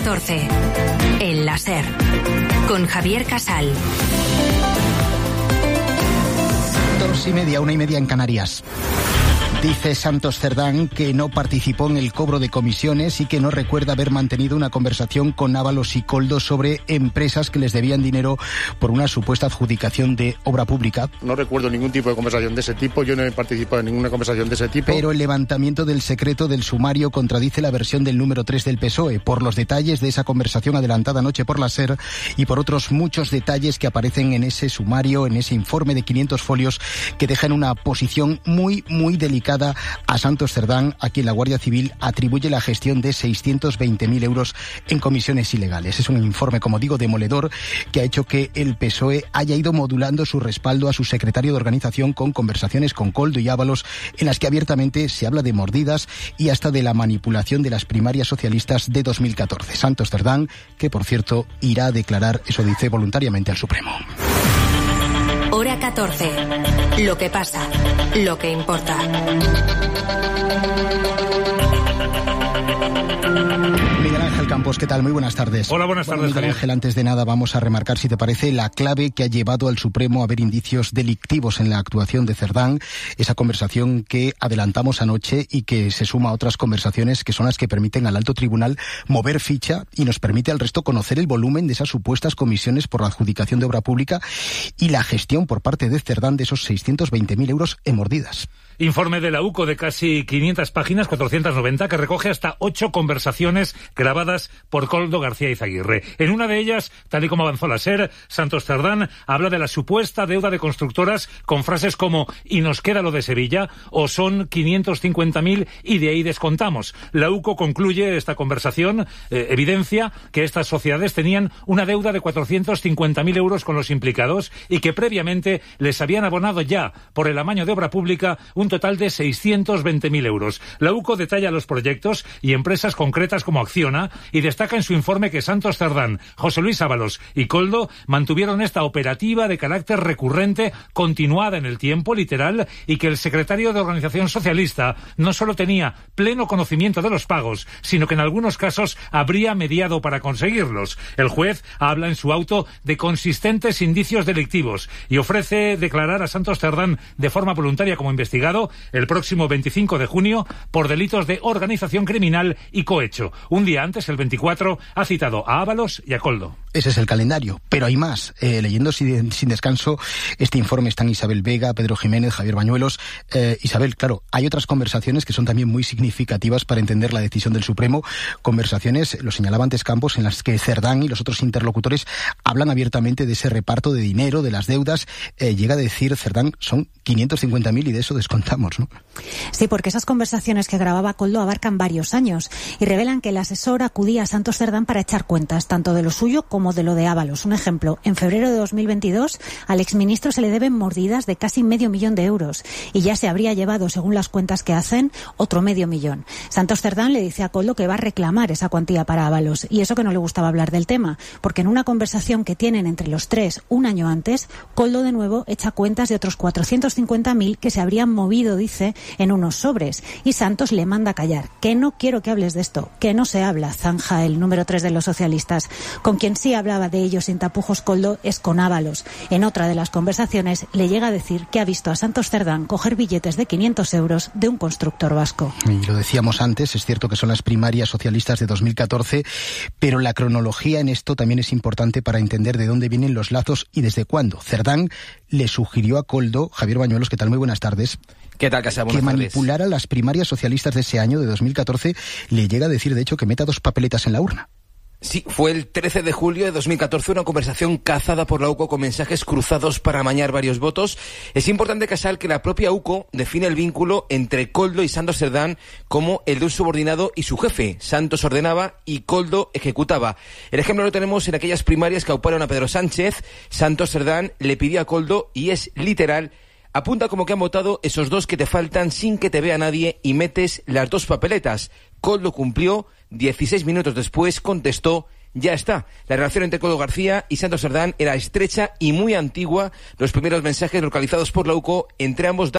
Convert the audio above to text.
14. El láser. Con Javier Casal. 2:30, 1:30 en Canarias. Dice Santos Cerdán que no participó en el cobro de comisiones y que no recuerda haber mantenido una conversación con Ábalos y Koldo sobre empresas que les debían dinero por una supuesta adjudicación de obra pública. No recuerdo ningún tipo de conversación de ese tipo, yo no he participado en ninguna conversación de ese tipo. Pero el levantamiento del secreto del sumario contradice la versión del número 3 del PSOE, por los detalles de esa conversación adelantada anoche por la SER y por otros muchos detalles que aparecen en ese sumario, en ese informe de 500 folios que deja en una posición muy delicada a Santos Cerdán, a quien la Guardia Civil atribuye la gestión de 620.000 euros en comisiones ilegales. Es un informe, como digo, demoledor, que ha hecho que el PSOE haya ido modulando su respaldo a su secretario de organización con conversaciones con Koldo y Ábalos, en las que abiertamente se habla de mordidas y hasta de la manipulación de las primarias socialistas de 2014. Santos Cerdán, que por cierto irá a declarar, eso dice, voluntariamente al Supremo. Hora 14. Lo que pasa, lo que importa. Miguel Ángel Campos, ¿qué tal? Muy buenas tardes. Hola, buenas tardes, Miguel Ángel, antes de nada vamos a remarcar, si te parece, la clave que ha llevado al Supremo a ver indicios delictivos en la actuación de Cerdán, esa conversación que adelantamos anoche y que se suma a otras conversaciones que son las que permiten al alto tribunal mover ficha y nos permite al resto conocer el volumen de esas supuestas comisiones por la adjudicación de obra pública y la gestión por parte de Cerdán de esos 620.000 euros en mordidas. Informe de la UCO de casi 500 páginas, 490, que recoge hasta 8 conversaciones grabadas por Koldo García Izaguirre. En una de ellas, tal y como avanzó la SER, Santos Cerdán habla de la supuesta deuda de constructoras con frases como «y nos queda lo de Sevilla» o «son 550.000 y de ahí descontamos». La UCO concluye esta conversación, evidencia que estas sociedades tenían una deuda de 450.000 euros con los implicados y que previamente les habían abonado ya por el amaño de obra pública un total de 620.000 euros. La UCO detalla los proyectos y empresas concretas como Acciona y destaca en su informe que Santos Cerdán, José Luis Ábalos y Koldo mantuvieron esta operativa de carácter recurrente, continuada en el tiempo, literal, y que el secretario de Organización Socialista no solo tenía pleno conocimiento de los pagos, sino que en algunos casos habría mediado para conseguirlos. El juez habla en su auto de consistentes indicios delictivos y ofrece declarar a Santos Cerdán de forma voluntaria como investigado el próximo 25 de junio por delitos de organización criminal y cohecho. Un día antes, el 24, ha citado a Ábalos y a Koldo. Ese es el calendario, pero hay más. Leyendo sin descanso este informe están Isabel Vega, Pedro Jiménez, Javier Bañuelos. Isabel, claro, hay otras conversaciones que son también muy significativas para entender la decisión del Supremo. Conversaciones, lo señalaba antes Campos, en las que Cerdán y los otros interlocutores hablan abiertamente de ese reparto de dinero, de las deudas. Llega a decir Cerdán, son 550.000 y de eso descontamos, ¿no? Sí, porque esas conversaciones que grababa Koldo abarcan varios años y revelan que el asesor acudía a Santos Cerdán para echar cuentas, tanto de lo suyo como de lo de Ábalos. Un ejemplo, en febrero de 2022 al exministro se le deben mordidas de casi 500.000 euros y ya se habría llevado, según las cuentas que hacen, otro 500.000. Santos Cerdán le dice a Koldo que va a reclamar esa cuantía para Ábalos y eso que no le gustaba hablar del tema, porque en una conversación que tienen entre los tres un año antes, Koldo de nuevo echa cuentas de otros 450.000 que se habrían movido, dice, en unos sobres y Santos le manda a callar. Que no quiero que hables de esto, que no se habla, zanja el número 3 de los socialistas. Con quien sí hablaba de ello sin tapujos Koldo es con Ábalos. En otra de las conversaciones le llega a decir que ha visto a Santos Cerdán coger billetes de 500 euros de un constructor vasco. Y lo decíamos antes, es cierto que son las primarias socialistas de 2014, pero la cronología en esto también es importante para entender de dónde vienen los lazos y desde cuándo. Cerdán le sugirió a Koldo, Javier Bañuelos, ¿qué tal? Muy buenas tardes. ¿Qué tal, Casa? Buenas que tardes. manipulara las primarias socialistas de ese año, de 2014, le llega a decir, de hecho, que meta 2 papeletas en la urna. Sí, fue el 13 de julio de 2014, una conversación cazada por la UCO con mensajes cruzados para amañar varios votos. Es importante, Casal, que la propia UCO define el vínculo entre Koldo y Santos Cerdán como el de un subordinado y su jefe. Santos ordenaba y Koldo ejecutaba. El ejemplo lo tenemos en aquellas primarias que auparon a Pedro Sánchez. Santos Cerdán le pidió a Koldo, y es literal: apunta como que han votado esos 2 que te faltan sin que te vea nadie y metes las 2 papeletas. Koldo cumplió, 16 minutos después contestó: ya está. La relación entre Koldo García y Santos Cerdán era estrecha y muy antigua. Los primeros mensajes localizados por la UCO entre ambos